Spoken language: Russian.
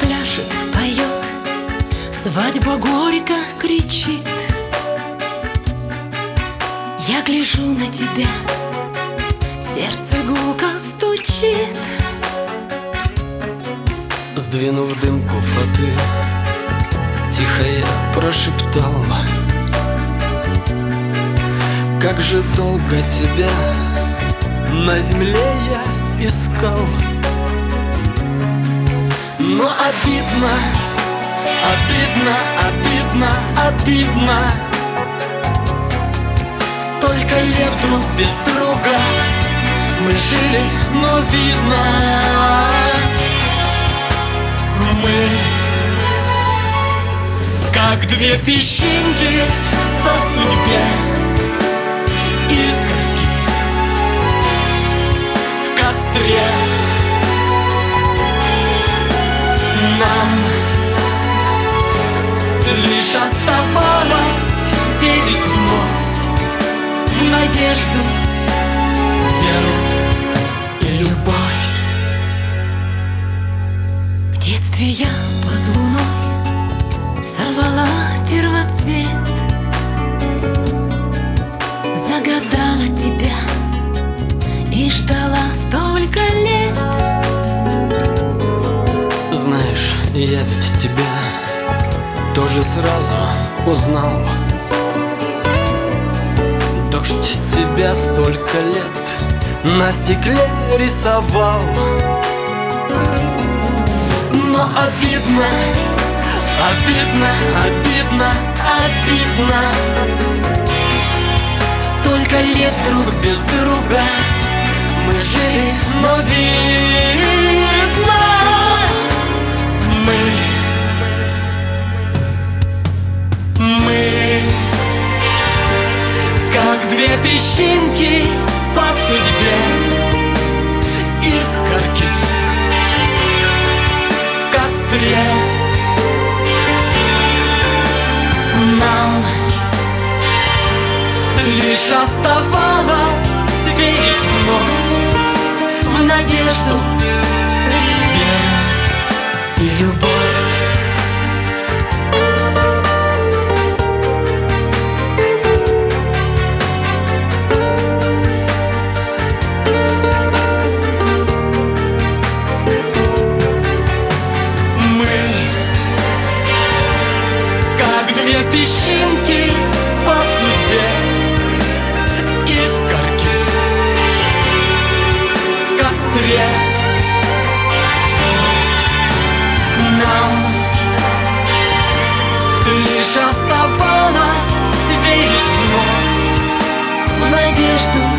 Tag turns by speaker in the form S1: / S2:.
S1: пляшет, поет, свадьба горько кричит. Я гляжу на тебя, сердце гулко стучит.
S2: Сдвинув дымку фаты, тихо я прошептал: как же долго тебя на земле я искал. Но обидно, обидно, обидно, обидно. Столько лет друг без друга мы жили, но видно, мы как две песчинки по судьбе, искорки в костре. Нам лишь оставалось верить вновь в надежду, веру и любовь.
S1: В детстве я под луной сорвала первоцвет, загадала тебя и ждала столько лет.
S2: Знаешь, я ведь тебя тоже сразу узнал. Дождь тебя столько лет на стекле рисовал. Но обидно, обидно, обидно, обидно. Столько лет друг без друга мы жили, но видно, мы как две песчинки по судьбе, искорки в костре. Нам лишь оставалось верить вновь в надежду, веру и любовь. Две песчинки по судьбе, искорки в костре. Нам лишь оставалось верить вновь в надежду,